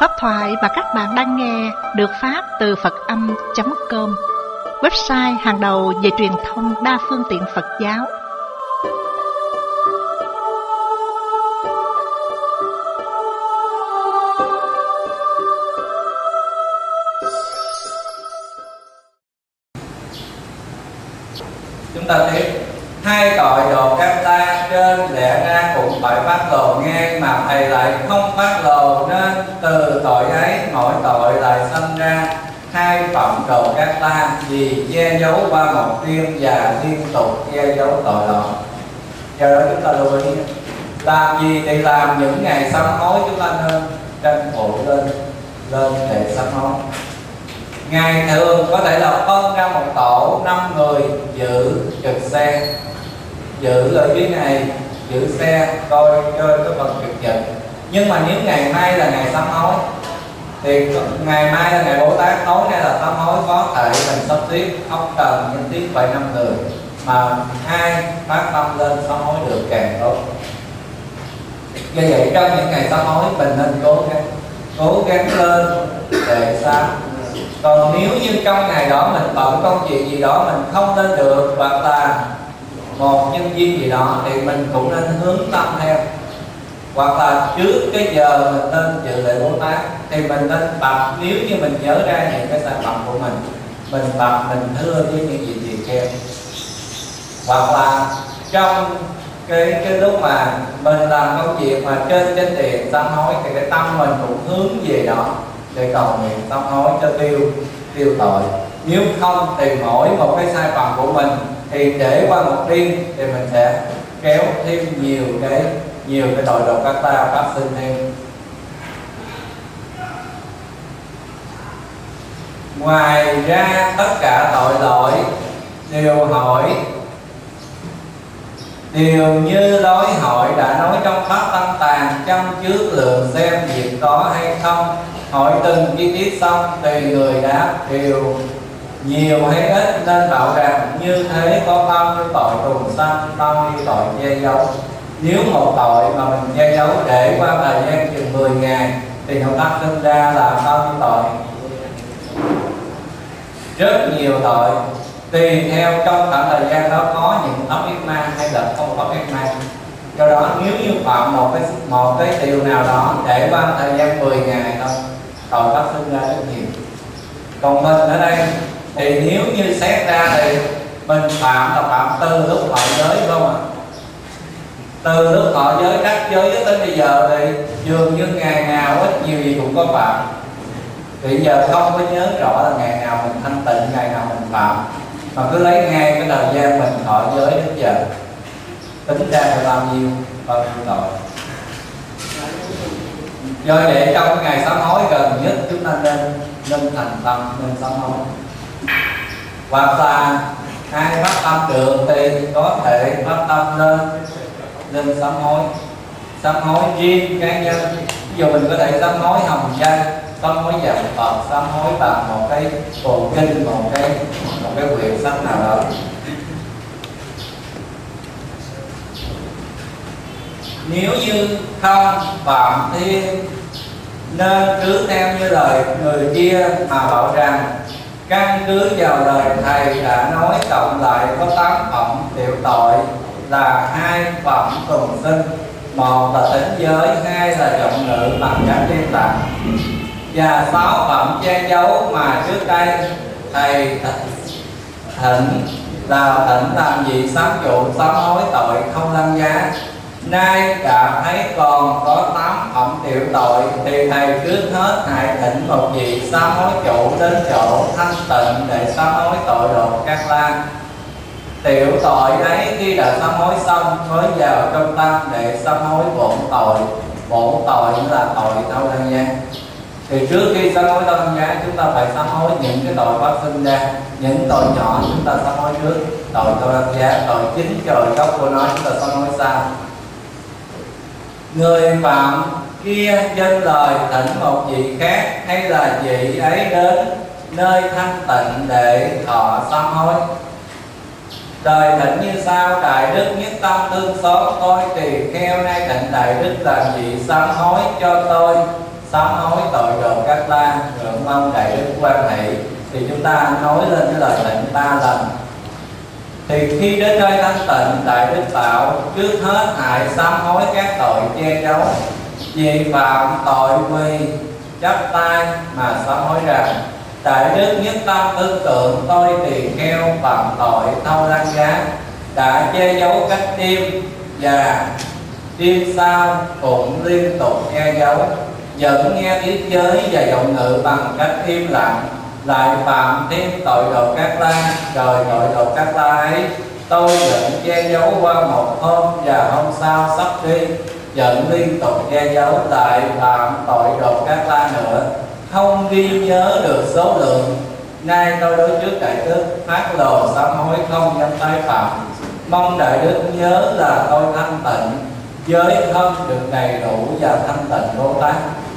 Pháp thoại mà các bạn đang nghe được phát từ Phật-âm.com, website hàng đầu về truyền thông đa phương tiện Phật giáo. Chúng ta tiếp. Hai tội đồ các ta trên lẽ ra cũng phải phát lộ nghe, mà thầy lại không phát lộ, nên từ tội ấy mỗi tội lại sanh ra hai phẩm đồ các ta, vì che giấu qua một đêm và liên tục che giấu tội lỗi. Do đó chúng ta lưu ý, làm gì thì làm, những ngày sám hối chúng ta nên tranh thủ lên để sám hối. Ngày thường có thể là phân ra một tổ 5 người giữ trực xe, giữ ở dưới này, giữ xe, coi cái phần trực nhật. Nhưng mà nếu ngày mai là ngày sám hối thì ngày mai là ngày Bồ Tát, tối nay là sám hối, có thể mình sắp xếp không cần nhất thiết phải 5 người, mà ai phát tâm lên sám hối được càng tốt. Do vậy trong những ngày sám hối mình nên cố gắng lên để sám. Còn nếu như trong ngày đó mình bận công chuyện gì đó mình không lên được, hoặc là một nhân viên gì đó, thì mình cũng nên hướng tâm theo. Hoặc là trước cái giờ mình nên dự lễ Bồ Tát thì mình nên tập, nếu như mình nhớ ra những cái sản phẩm của mình tập, mình thưa với những gì gì kêu. Hoặc là trong cái lúc mà mình làm công việc mà trên chánh điện sám hối thì cái tâm mình cũng hướng về đó để cầu nguyện sám hối cho tiêu tội. Nếu không thì mỗi một cái sai phạm của mình thì để qua một đêm thì mình sẽ kéo thêm nhiều cái tội đồ các ta phát sinh thêm. Ngoài ra tất cả tội lỗi đều như đối hội đã nói trong pháp Tăng Tàn, trong trước lượng xem việc có hay không. Hỏi từng chi tiết xong thì người đáp đều nhiều hay ít, nên bảo rằng như thế có bao nhiêu tội trùng sanh, bao nhiêu tội che giấu. Nếu một tội mà mình che giấu để qua thời gian chừng 10 ngày thì nó phát sinh ra là bao nhiêu tội? Rất nhiều tội. Tùy theo trong khoảng thời gian đó có những pháp yết ma hay là không pháp yết ma. Do đó nếu như phạm một cái điều nào đó để qua thời gian 10 ngày thôi, tội phát sinh ra rất nhiều. Còn mình ở đây thì nếu như xét ra thì mình phạm là phạm từ lúc thọ giới, không ạ? Từ lúc thọ giới, đắc giới tới bây giờ thì dường như ngày nào ít nhiều gì cũng có phạm. Thì giờ không có nhớ rõ là ngày nào mình thanh tịnh, ngày nào mình phạm, mà cứ lấy ngay cái thời gian mình thọ giới đến giờ tính ra là bao nhiêu tội. Do vậy trong cái ngày sám hối gần nhất chúng ta nên thành tâm, nên sám hối. Hoặc là ai phát tâm được thì có thể phát tâm lên sám hối. Sám hối riêng cá nhân, ví dụ mình có thể sám hối hồng danh, sám hối dạng Phật, sám hối bằng một cái bộ kinh, một cái quyển sách nào đó. Nếu như không phạm thiên, nên cứ theo như lời người kia mà bảo rằng căn cứ vào lời thầy đã nói cộng lại có 8 phẩm tiểu tội, là 2 phẩm trùng sinh, 1 là tính giới, 2 là giọng ngữ bằng các liên tạng, và 6 phẩm che giấu mà trước đây thầy thỉnh làm gì sám dụ sám hối tội không lăng giá. Nay cảm thấy còn có 8 phẩm tiểu tội thì thầy trước hết hãy thỉnh một vị sám hối chủ đến chỗ thanh tịnh để sám hối tội đồ các la. Tiểu tội ấy khi đã sám hối xong mới vào trong tâm để sám hối bổn tội. Bổn tội là tội thâu lăng giá. Thì trước khi sám hối thâu lăng giá chúng ta phải sám hối những cái tội phát sinh ra. Những tội nhỏ chúng ta sám hối trước, tội thâu lăng giá, tội chính trời gốc của nó chúng ta sám hối sau. Người phạm kia dân lời thỉnh một vị khác, hay là vị ấy đến nơi thanh tịnh để thọ sám hối. Đời thỉnh như sau: đại đức nhất tâm thương xót, tôi tỳ kheo nay thỉnh đại đức làm vị sám hối cho tôi. sám hối tội đồ các la, ngưỡng mong đại đức quan hỷ. Thì chúng ta nói lên cái lời tịnh 3 lần. Thì khi đến nơi thanh tịnh, đại đức bảo trước hết hãy sám hối các tội che giấu, vì phạm tội quỳ chắp tay mà sám hối rằng: đại đức nhất tâm tư tưởng tôi tỳ kheo phạm tội thâu lăng giá, đã che giấu cách đêm và đêm sau cũng liên tục che giấu, vẫn nghe tiếng giới và giọng ngữ bằng cách im lặng, lại phạm thêm tội đồ các la. Rồi tội đồ các la ấy tôi vẫn che giấu qua một hôm, và hôm sau sắp đi vẫn liên tục che giấu, lại phạm tội đồ các la nữa, không ghi nhớ được số lượng. Nay tôi đối trước đại đức phát lồ sám hối không dám tái phạm, mong đại đức nhớ là tôi thanh tịnh, giới thân được đầy đủ và thanh tịnh Bồ Tát.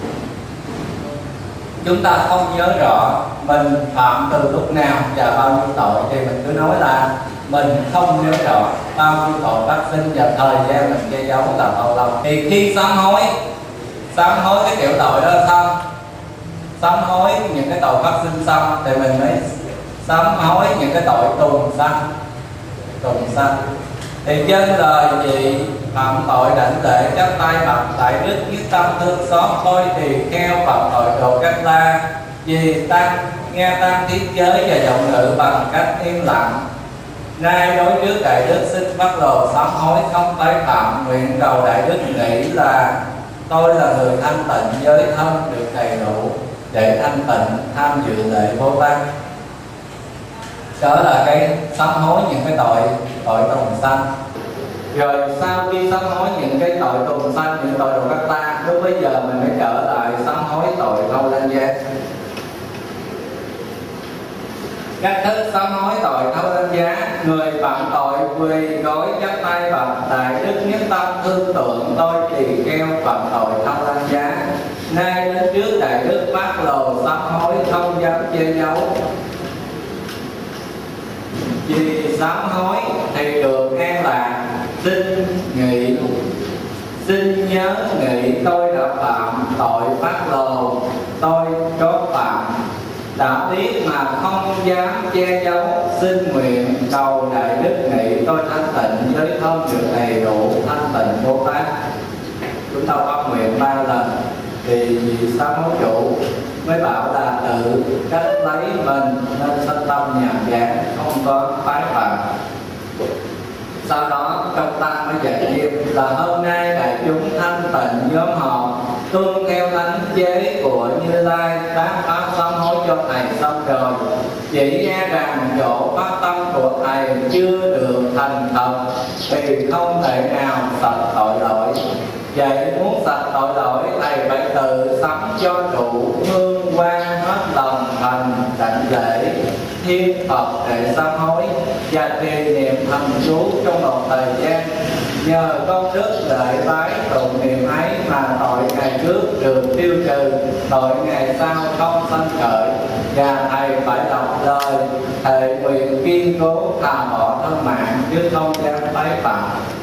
Chúng ta không nhớ rõ mình phạm từ lúc nào và bao nhiêu tội, thì mình cứ nói là mình không nhớ rõ bao nhiêu tội phát sinh và thời gian mình che giấu là bao lâu. Thì khi sám hối cái kiểu tội đó xong, sám hối những cái tội phát sinh xong, thì mình mới sám hối những cái tội tùng sanh. Thì trên lời vị phạm tội đảnh lễ chắp tay bạch đại đức nhất tâm thương xót tôi tỳ kheo phạm tội đồ các la, vì tăng nghe tăng thiết giới và giọng ngữ bằng cách im lặng. Nay đối trước đại đức xin phát lồ sám hối không tái phạm, nguyện cầu đại đức nghĩ là tôi là người thanh tịnh, giới thân được đầy đủ để thanh tịnh tham dự lễ Bồ Tát. Đó là cái sám hối những cái tội tùng sanh. Rồi sau khi sám hối những cái tội tùng sanh, những tội đồ các la, lúc bây giờ mình mới trở lại sám hối tội thâu lăng giá. Cách thức sám hối tội thâu lăng giá: người phạm tội quỳ gối chắp tay bạch đại đức nhất tâm thương tượng tôi tỳ kheo phạm tội thâu lăng giá, nay đến trước đại đức phát lồ sám hối không dám che giấu. Vì sám hối thì được an lạc, xin nhớ nghĩ tôi đã phạm tội phát lồ, tôi chót phạm, đã biết mà không dám che giấu, xin nguyện cầu đại đức nghĩ tôi thanh tịnh, giới thân được đầy đủ thanh tịnh Bồ Tát. Chúng ta phát nguyện 3 lần thì vị sám hối chủ mới bảo là tự cách lấy mình nên sanh tâm nhàn nhã, không có tái phạm. Sau đó trong tăng mới dạy thêm là hôm nay đại chúng thanh tịnh nhóm họp tuân theo thánh chế của Như Lai, tác pháp sám hối cho thầy xong rồi, chỉ nghe rằng chỗ phát tâm của thầy chưa được thành thật thì không thể nào sạch tội lỗi. Vậy muốn sạch tội lỗi thầy phải tự sắm cho đủ hương quang hết lòng thành đảnh lễ thiên Phật để sám hối và trì niệm thầm chú trong một thời gian. Nhờ công đức lễ bái tụng niệm ấy mà tội ngày trước được tiêu trừ, tội ngày sau không sanh khởi, và thầy phải đọc lời thệ nguyện kiên cố thà bỏ thân mạng chứ không dám tái phạm.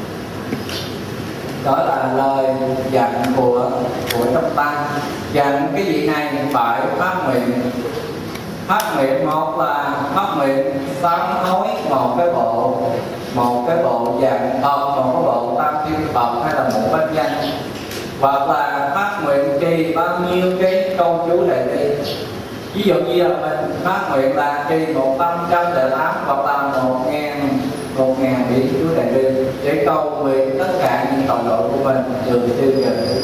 Đó là lời dặn của trong tăng. Dặn cái vị này phải phát nguyện một là phát nguyện sám hối một cái bộ dạng Phật, một cái bộ tam thiên Phật hay là một bát danh, hoặc là phát nguyện trì bao nhiêu cái câu chú đại bi. Ví dụ như là mình phát nguyện là trì 108 hoặc là 1000 điểm chú đại bi để cầu nguyện tất cả những tội lỗi của mình được tiêu trừ.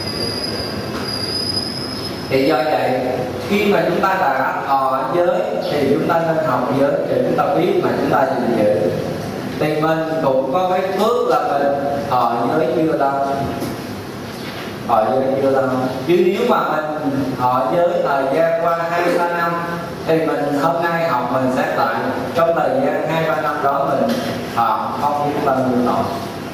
Thì do vậy khi mà chúng ta đã thọ giới thì chúng ta nên học giới để chúng ta biết mà chúng ta gìn giữ. Thì mình cũng có cái phước là mình thọ giới chưa lâu. Chứ nếu mà mình thọ giới thời gian qua 2-3 năm thì mình hôm nay học mình xét lại trong thời gian 2-3 năm đó mình thọ không biết bao nhiêu tội.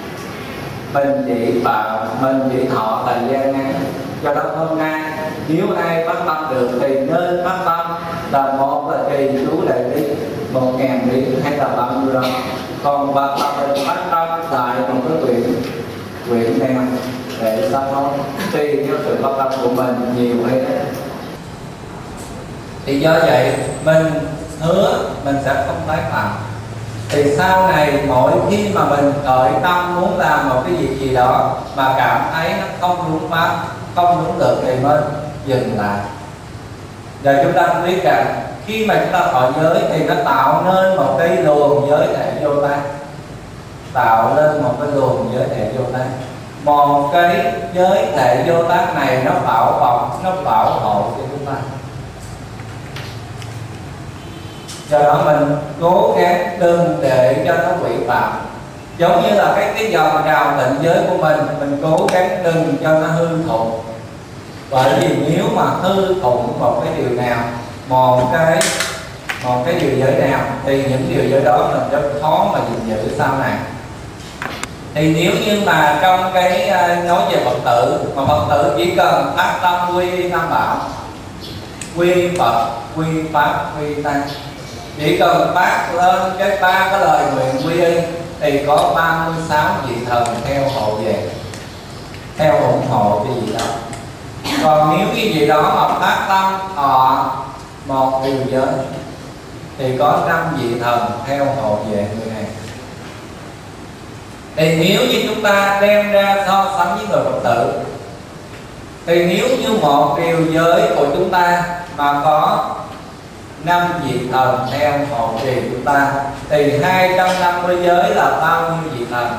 Mình chỉ thọ thời gian ngắn. Do đó hôm nay nếu ai phát tâm được thì nên phát tâm là một là trì chú đại bi 1000 điểm hay là bao nhiêu đó. Còn hoặc là mình phát tâm tại một cái nguyện quyện neo để sám hối, tùy theo sự bất tâm của mình nhiều hay ít. Thì do vậy mình hứa mình sẽ không tái phạm. Thì sau này mỗi khi mà mình khởi tâm muốn làm một cái việc gì đó mà cảm thấy nó không đúng pháp, không đúng được thì mới dừng lại. Và chúng ta cũng biết rằng khi mà chúng ta thọ giới thì nó tạo nên một cái luồng giới thể vô tay, tạo lên một cái luồng giới thể vô tay. Một cái giới thể vô tác này nó bảo bọc, nó bảo hộ cho chúng ta. Do đó mình cố gắng đừng để cho nó bị phạm. Giống như là cái dòng trào tịnh giới của mình cố gắng đừng cho nó hư thụ. Bởi vì nếu mà hư thụ một cái điều nào, một cái điều giới nào, thì những điều giới đó mình rất khó mà gìn giữ sau này. Thì nếu như mà trong cái nói về Phật tử, mà Phật tử chỉ cần phát tâm quy Tam Bảo, quy Phật, quy Pháp, quy Tăng, chỉ cần phát lên cái 3 cái lời nguyện quy y thì có 36 vị thần theo hộ về, theo ủng hộ cái gì đó. Còn nếu cái gì đó mà phát tâm thọ một điều giới thì có 5 vị thần theo hộ về người này. Thì nếu như chúng ta đem ra so sánh với người Phật tử, thì nếu như một điều giới của chúng ta mà có 5 vị thần theo hộ trì chúng ta thì 250 giới là bao nhiêu vị thần?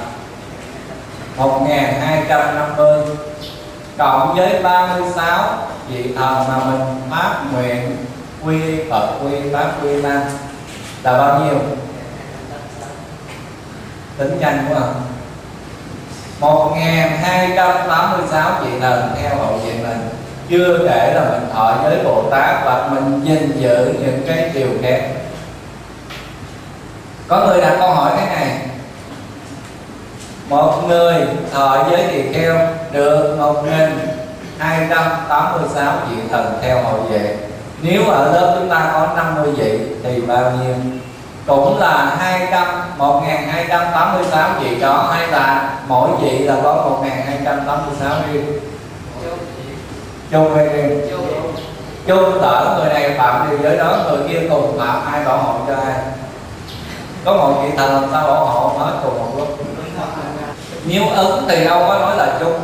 1250 cộng với 36 vị thần mà mình phát nguyện quy Phật, quy Pháp, quy Tăng là bao nhiêu? Tính nhanh quá à. 1286 vị thần theo hộ về mình. Chưa kể là mình thọ giới Bồ Tát và mình gìn giữ những cái điều khác. Có người đặt câu hỏi thế này: một người thọ giới tỳ kheo được 1286 vị thần theo hộ về. Nếu ở lớp chúng ta có 50 vị thì bao nhiêu? Cũng là 1286 vị đó, hay là mỗi vị là có 1286 riêng? Chung hay riêng? Chung. Lỡ người này phạm điều giới đó, người kia cùng phạm, ai bảo hộ cho ai? Có một vị thần làm sao bảo hộ hết cùng một lúc? Nếu ứng thì đâu có nói là chung.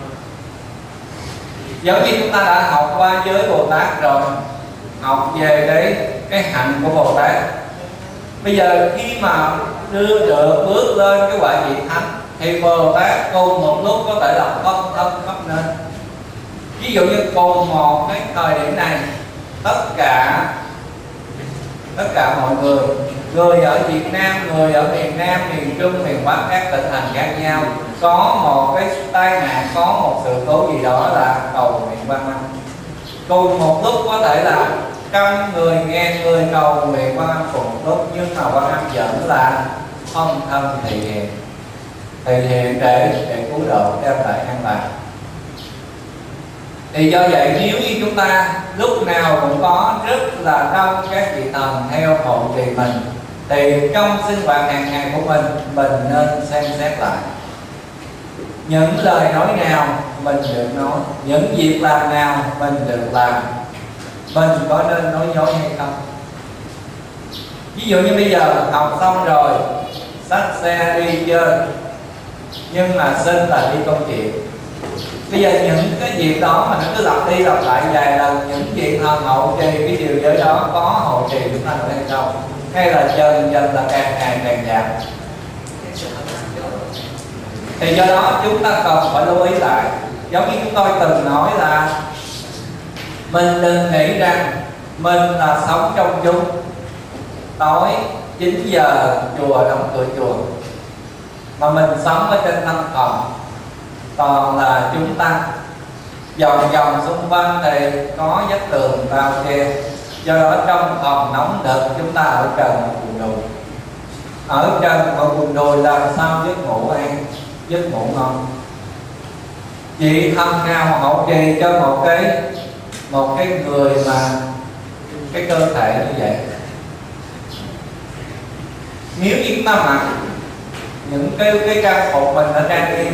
Giống như chúng ta đã học qua giới Bồ Tát rồi, học về cái hạnh của Bồ Tát. Bây giờ khi mà đưa được bước lên cái quả vị thánh thì Bồ Tát cùng một lúc có thể là phân thân khắp nơi. Ví dụ như cùng một cái thời điểm này, tất cả mọi người ở Việt Nam, người ở miền Nam, miền Trung, miền Bắc, các tỉnh thành khác nhau, có một cái tai nạn, có một sự cố gì đó là cầu nguyện Quan Âm. Cùng một lúc có thể là trăm người, ngàn người cầu nguyện Quan Âm cùng một lúc, nhưng mà Quan Âm vẫn là phân thân thể hiện để cứu độ, đem lại an lạc. Thì do vậy nếu như chúng ta lúc nào cũng có rất là đông các vị thần theo hộ trì mình, thì trong sinh hoạt hàng ngày của mình nên xem xét lại những lời nói nào mình được nói, những việc làm nào mình được làm, mình có nên nói dối hay không. Ví dụ như bây giờ học xong rồi, xách xe đi chơi, nhưng mà xin là đi công chuyện. Bây giờ những cái việc đó mà nó cứ lặp đi lặp lại vài lần, những vị thần hộ trì cái điều giới đó có hộ trì chúng ta được hay không, hay là dần dần là càng ngày càng giảm. Thì do đó chúng ta cần phải lưu ý lại. Giống như chúng tôi từng nói là mình đừng nghĩ rằng mình là sống trong chúng, tối 9 giờ chùa đóng cửa chùa, mà mình sống ở trên tâm thần toàn là chúng ta. Vòng vòng xung quanh thì có vách tường bao che, do đó trong phòng nóng nực chúng ta ở trần một vùng đùi, ở trần một vùng đùi làm sao giấc ngủ an, giấc ngủ ngon. Vị thần nào hộ trì cho một cái người mà cái cơ thể như vậy? Nếu như chúng ta mặc những cái trang phục mình ở trang nghiêm,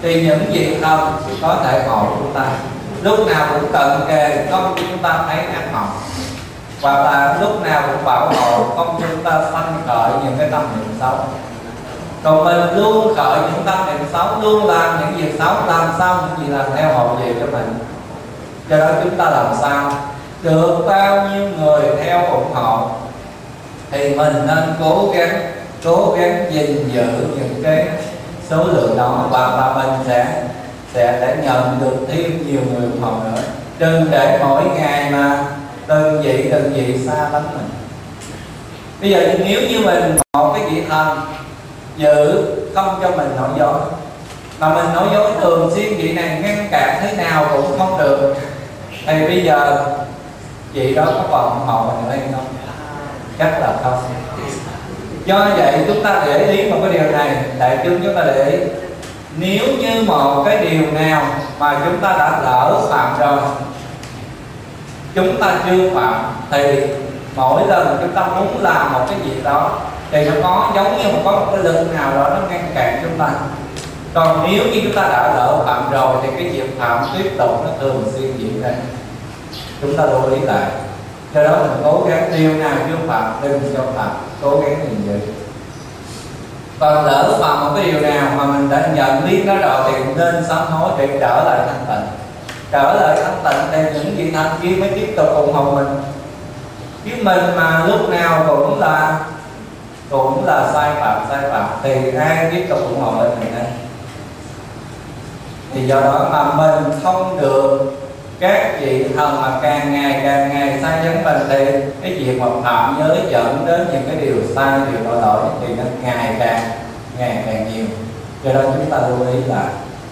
thì những vị thần có thể hộ chúng ta, lúc nào cũng cận kề, không cho chúng ta thấy ác mộng, hoặc là lúc nào cũng bảo hộ, không cho chúng ta sanh khởi những cái tâm niệm xấu. Còn mình luôn khởi những tâm niệm xấu, luôn làm những việc xấu, làm sao những gì làm theo hộ về cho mình. Do đó chúng ta làm sao được bao nhiêu người theo ủng hộ thì mình nên cố gắng gìn giữ những cái số lượng đó, và mình sẽ nhận được thêm nhiều người ủng hộ nữa. Đừng để mỗi ngày mà từng vị xa lánh mình. Bây giờ nếu như mình một cái vị thần giữ không cho mình nói dối, mà mình nói dối thường xuyên, vị này ngăn cản thế nào cũng không được, thì bây giờ vị đó có còn ủng hộ mình hay không? Chắc là không. Do vậy chúng ta để ý một cái điều này, đại chúng chúng ta để ý, nếu như một cái điều nào mà chúng ta đã lỡ phạm rồi, chúng ta chưa phạm, thì mỗi lần chúng ta muốn làm một cái việc đó thì nó có giống như có một cái lực nào đó nó ngăn cản chúng ta. Còn nếu như chúng ta đã lỡ phạm rồi thì cái việc phạm tiếp tục nó thường xuyên diễn ra. Chúng ta lưu ý lại. Do đó mình cố gắng điều nào chưa phạm đừng cho phạm, cố gắng gìn giữ. Còn lỡ phạm một cái điều nào mà mình đã nhận biết nó rồi thì nên sám hối để trở lại thanh tịnh. Trở lại thanh tịnh thì những vị thanh kia mới tiếp tục ủng hộ mình. Chứ mình mà lúc nào cũng là sai phạm thì ai tiếp tục ủng hộ mình đây? Thì do đó mà mình không được các vị thần mà càng ngày sai dẫn mình, thì cái việc mà phạm giới dẫn đến những cái điều sai, điều tội lỗi thì nó ngày càng nhiều. Do đó chúng ta lưu ý lại.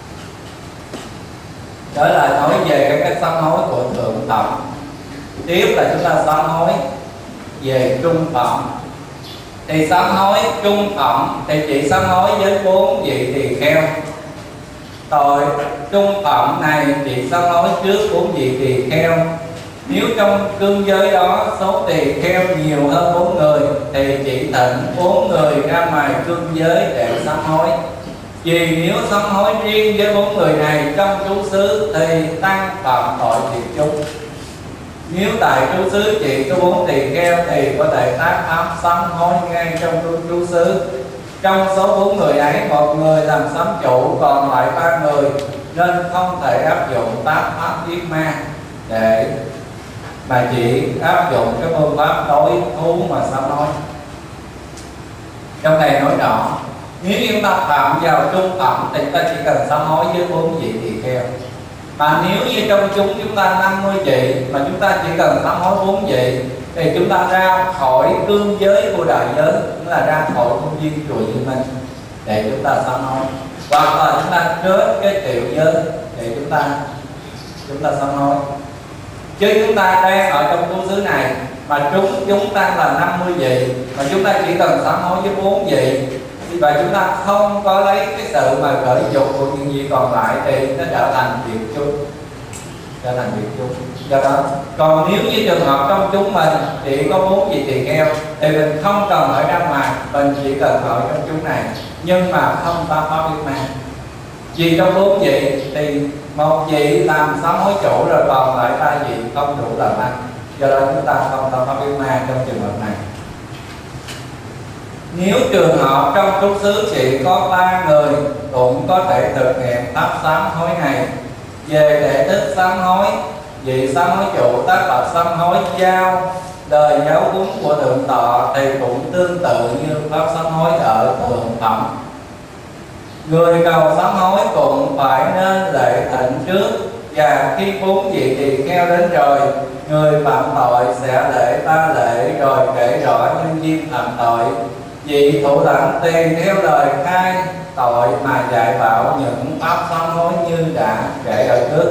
Đó là nói về cái cách sám hối của thượng phẩm. Tiếp là chúng ta sám hối về trung phẩm. Thì sám hối trung phẩm thì chỉ sám hối với 4 vị tỳ kheo. Tội trung phẩm này chỉ sám hối trước 4 vị tỳ kheo. Nếu trong cương giới đó số tỳ kheo nhiều hơn 4 người thì chỉ thỉnh 4 người ra ngoài cương giới để sám hối. Vì nếu sám hối riêng với 4 người này trong trú xứ thì tăng phạm tội thiệt chung. Nếu tại trú xứ chỉ có 4 tỳ kheo thì có thể tác pháp sám hối ngay trong trú xứ. Trong số 4 người ấy, 1 người làm sám chủ, còn lại 3 người, nên không thể áp dụng tác pháp giết ma để mà chỉ áp dụng cái phương pháp đối thú mà sám hối. Trong này nói rõ, nếu chúng ta phạm vào trung phẩm thì ta chỉ cần sám hối với 4 vị tỳ kheo. Mà nếu như trong chúng ta 50 vị mà chúng ta chỉ cần sám hối 4 vị thì chúng ta ra khỏi cương giới của đại giới, cũng là ra khỏi công viên chùa Di Minh để chúng ta sám hối, hoặc là chúng ta kết cái tiểu giới để chúng ta sám hối. Chứ chúng ta đang ở trong trú xứ này mà chúng ta là 50 vị mà chúng ta chỉ cần sám hối với 4 vị, và chúng ta không có lấy cái sự mà khởi dục của những gì còn lại thì nó trở thành việc chung. Do đó, còn nếu như trường hợp trong chúng mình chỉ có 4 vị tỳ kheo thì mình không cần ở ra ngoài, mình chỉ cần ở trong chúng này, nhưng mà không ta pháp biết ma. Vì trong 4 vị thì 1 vị làm sám hối chủ, rồi còn lại 3 vị không đủ làm ăn. Do đó chúng ta không ta pháp biết ma trong trường hợp này. Nếu trường hợp trong trú xứ chỉ có 3 người cũng có thể thực hiện pháp sám hối này. Về thể thức sám hối, vị sám hối chủ tác lập sám hối giao lời giáo huấn của thượng tọa thì cũng tương tự như pháp sám hối ở thượng phẩm. Người cầu sám hối cũng phải nên lễ thỉnh trước, và khi 4 vị tỳ kheo đến rồi, người phạm tội sẽ lễ 3 lễ rồi kể rõ nhân duyên phạm tội. Vị thủ lãnh tùy theo lời khai tội mà dạy bảo những pháp sám hối như đã kể ở trước.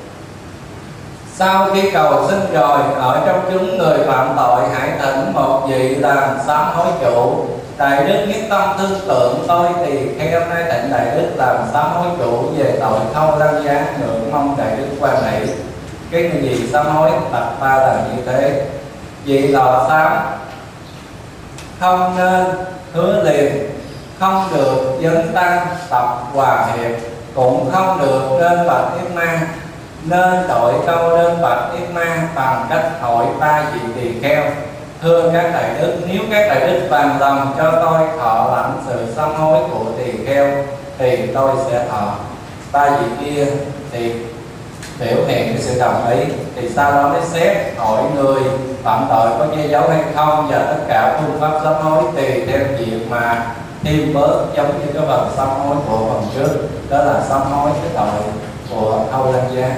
Sau khi cầu xin rồi, ở trong chúng người phạm tội hãy thỉnh 1 vị làm sám hối chủ. Đại đức nhất tâm thương tượng tôi tỳ kheo nay thỉnh đại đức làm sám hối chủ về tội thâu lăng giá, ngưỡng mong đại đức quan hỷ. Cái gì sám hối tập 3 lần như thế. Vị lò sám không nên hứa liền, không được dấn tăng tập hòa hiệp, cũng không được nên bạch Yết Ma. Nên đội câu nên bạch Yết Ma bằng cách hỏi ba vị tỳ kheo: thưa các đại đức, nếu các đại đức bằng lòng cho tôi thọ lãnh sự sám hối của tỳ kheo thì tôi sẽ thọ. Ba vị kia thì biểu hiện cái sự đồng ý. Thì sau đó mới xét hỏi người phạm tội có che giấu hay không, và tất cả phương pháp sám hối tùy theo việc mà thêm bớt, giống như cái phần sám hối của phần trước, đó là sám hối cái tội của Thâu Lăng Giá.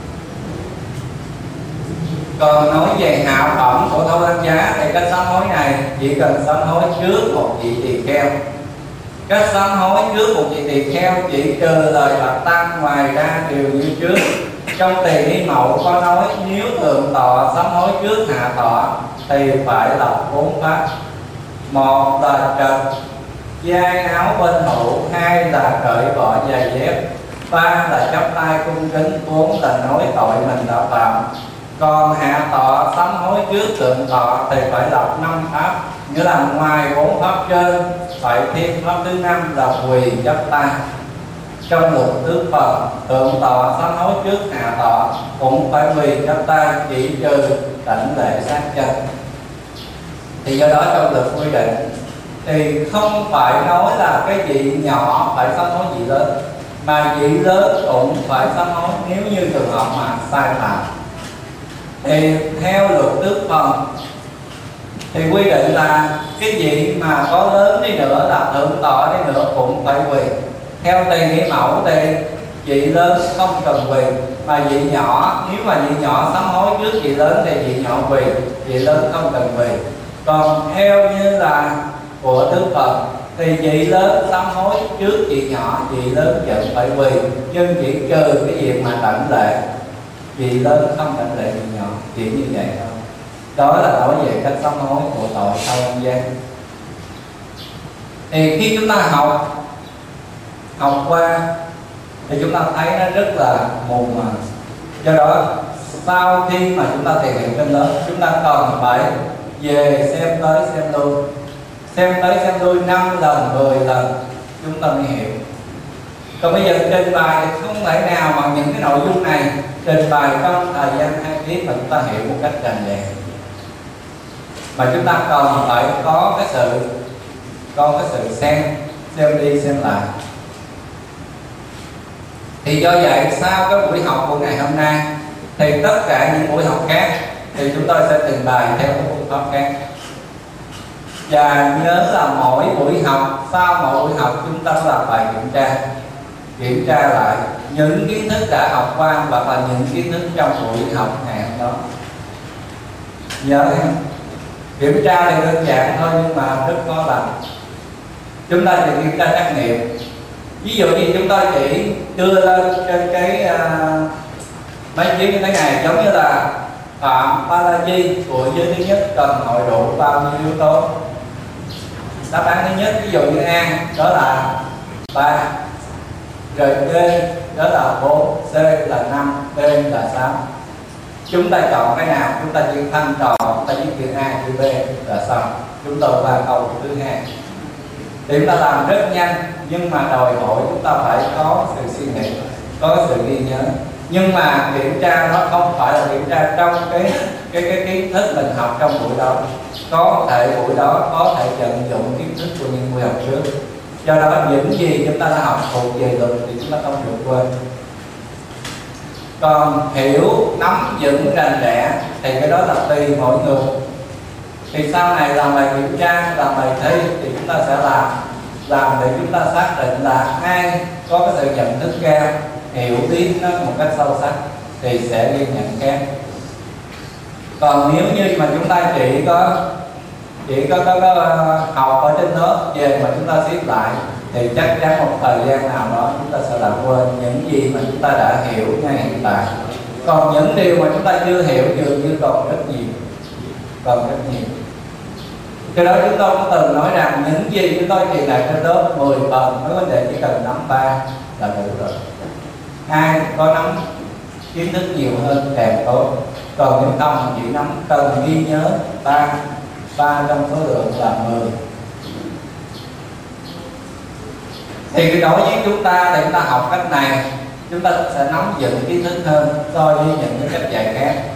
Còn nói về hạ phẩm của Thâu Lăng Giá thì cách sám hối này chỉ cần sám hối trước một vị tỳ kheo. Cách sám hối trước một vị tỳ kheo chỉ trừ lời bạch tăng, ngoài ra đều như trước. Trong Tỳ Ni Mậu có nói nếu thượng tọa sám hối trước hạ tọa thì phải lập 4 pháp. Một là trật giai áo bên hữu, hai là cởi bỏ giày dép, ba là chắp tay cung kính, 4 là nói tội mình đã phạm. Còn hạ tọa sám hối trước thượng tọa thì phải lập 5 pháp, nghĩa là ngoài 4 pháp trên phải thêm pháp thứ 5 là quỳ chắp tay. Trong Lục Tước Phần, thượng tọa sám hối trước hạ tọa cũng phải quỳ chắp tay, chỉ trừ đảnh lễ sát chân. Thì do đó trong luật quy định thì không phải nói là cái vị nhỏ phải sám hối vị lớn, mà vị lớn cũng phải sám hối nếu như trường hợp mà sai phạm. Thì theo Luật Tước Phần thì quy định là cái vị mà có lớn đi nữa, là thượng tọa đi nữa cũng phải quỳ. Theo Tỳ Ni Mẫu thì vị lớn không cần quỳ, mà vị nhỏ, nếu mà vị nhỏ sám hối trước vị lớn thì vị nhỏ quỳ, vị lớn không cần quỳ. Còn theo như là của Đức Phật thì vị lớn sám hối trước vị nhỏ, vị lớn vẫn phải quỳ, nhưng chỉ trừ cái việc mà đảnh lễ, vị lớn không đảnh lễ vị nhỏ, chỉ như vậy thôi. Đó là nói về cách sám hối của tội Thâu Lăng Giá. Thì khi chúng ta học qua thì chúng ta thấy nó rất là mù mờ. Do đó sau khi mà chúng ta tìm hiểu kinh lớn, chúng ta cần phải về xem tới xem lui, xem tới xem lui 5 lần 10 lần chúng ta mới hiểu. Còn bây giờ trình bày thì không thể nào mà những cái nội dung này trình bày trong thời gian 2 tiết mà chúng ta hiểu một cách tràn đầy, mà chúng ta cần phải có cái sự xem đi xem lại. Thì do vậy sau cái buổi học của ngày hôm nay thì tất cả những buổi học khác thì chúng tôi sẽ trình bày theo cái phương pháp khác. Và nhớ là mỗi buổi học, sau mỗi buổi học chúng ta làm bài kiểm tra lại những kiến thức đã học qua hoặc là những kiến thức trong buổi học ngày hôm đó. Nhớ kiểm tra thì đơn giản thôi nhưng mà rất khó làm. Chúng ta chỉ kiểm tra trắc nghiệm. Ví dụ như chúng ta chỉ đưa lên trên cái mấy chiếc như thế này, giống như là phạm ba la di của giới thứ nhất cần hội đủ bao nhiêu yếu tố. Đáp án thứ nhất ví dụ như A đó là 3, rồi B đó là 4, C là 5, D là 6. Chúng ta chọn cái nào, chúng ta chỉ thanh tròn, chúng ta viết chữ A chữ B là xong. Chúng ta qua câu thứ hai. Thì chúng ta làm rất nhanh nhưng mà đòi hỏi chúng ta phải có sự suy nghĩ, có sự ghi nhớ. Nhưng mà kiểm tra nó không phải là kiểm tra trong cái kiến thức mình học trong buổi đó. Có thể buổi đó có thể vận dụng kiến thức của những buổi học trước. Do đó những gì chúng ta đã học thuộc về luật thì chúng ta không được quên. Còn hiểu, nắm vững rành rẽ thì cái đó là tùy mỗi người. Thì sau này làm bài kiểm tra, làm bài thi thì chúng ta sẽ làm để chúng ta xác định là ai có cái sự nhận thức cao, hiểu biết nó một cách sâu sắc thì sẽ ghi nhận khác. Còn nếu như mà chúng ta chỉ có học ở trên lớp về mà chúng ta viết lại thì chắc chắn một thời gian nào đó chúng ta sẽ làm quên những gì mà chúng ta đã hiểu ngay hiện tại. Còn những điều mà chúng ta chưa hiểu dường như còn rất nhiều. Cái đó chúng tôi có từng nói rằng những gì chúng tôi truyền đạt trên lớp 10 phần, mấy vấn đề chỉ cần nắm 3 là đủ rồi. Ai có nắm kiến thức nhiều hơn càng tốt. Còn nếu không chỉ nắm cần ghi nhớ 3 trong số lượng là 10. Thì đối với chúng ta thì chúng ta học cách này, chúng ta sẽ nắm vững kiến thức hơn so với những cái cách dạy khác.